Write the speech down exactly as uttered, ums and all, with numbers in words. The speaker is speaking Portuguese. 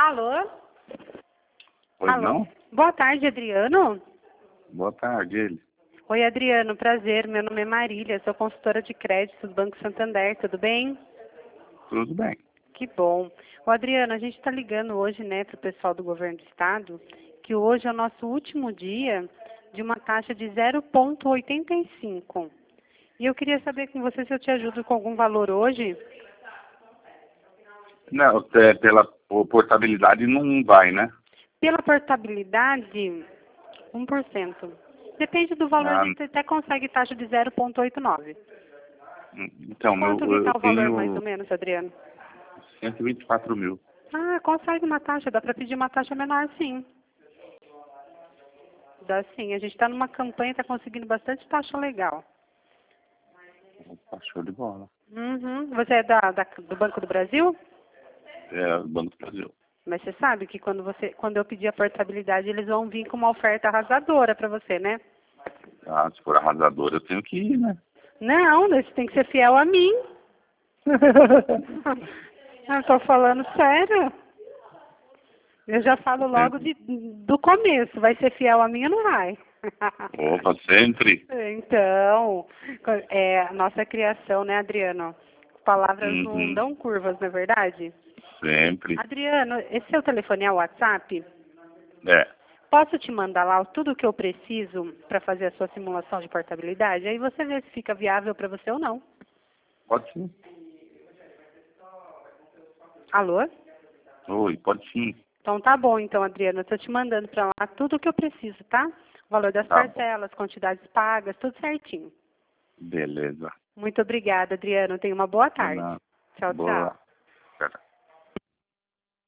Alô? Pois Alô? não? Boa tarde, Adriano. Boa tarde, ele. Oi, Adriano, prazer. Meu nome é Marília, sou consultora de créditos do Banco Santander, tudo bem? Tudo bem. Que bom. Ô, Adriano, a gente está ligando hoje, né, para o pessoal do governo do estado, que hoje é o nosso último dia de uma taxa de zero vírgula oitenta e cinco. E eu queria saber com você se eu te ajudo com algum valor hoje. Não, é, pela por- portabilidade não vai, né? Pela portabilidade, um por cento. Depende do valor, a Ah, gente até consegue taxa de zero vírgula oitenta e nove. então, meu, Quanto que está eu o valor mais ou tenho menos, Adriano? cento e vinte e quatro mil. Ah, consegue uma taxa, dá para pedir uma taxa menor, sim. Dá sim, a gente está numa campanha, está conseguindo bastante taxa legal. Opa, show de bola. Uhum. Você é da, da- do Banco do Brasil? É, o Banco do Brasil. Mas você sabe que quando, você, quando eu pedir a portabilidade, eles vão vir com uma oferta arrasadora para você, né? Ah, se for arrasador, eu tenho que ir, né? Não, você tem que ser fiel a mim. Eu estou falando sério. Eu já falo logo de, do começo. Vai ser fiel a mim ou não vai? Opa, sempre. Então, é a nossa criação, né, Adriano? Palavras não Uhum, dão curvas, não é verdade? sempre. Adriano, esse seu telefone é o WhatsApp? É, Posso te mandar lá tudo o que eu preciso para fazer a sua simulação de portabilidade? Aí você vê se fica viável para você ou não. pode sim. Alô? Oi, pode sim. Então tá bom, então, Adriano. Eu estou te mandando para lá tudo o que eu preciso, tá? O valor das Tá bom. parcelas, quantidades pagas, tudo certinho. Beleza. Muito obrigada, Adriano. Tenha uma boa De tarde. nada. Tchau, tchau. Boa. Tchau, tchau.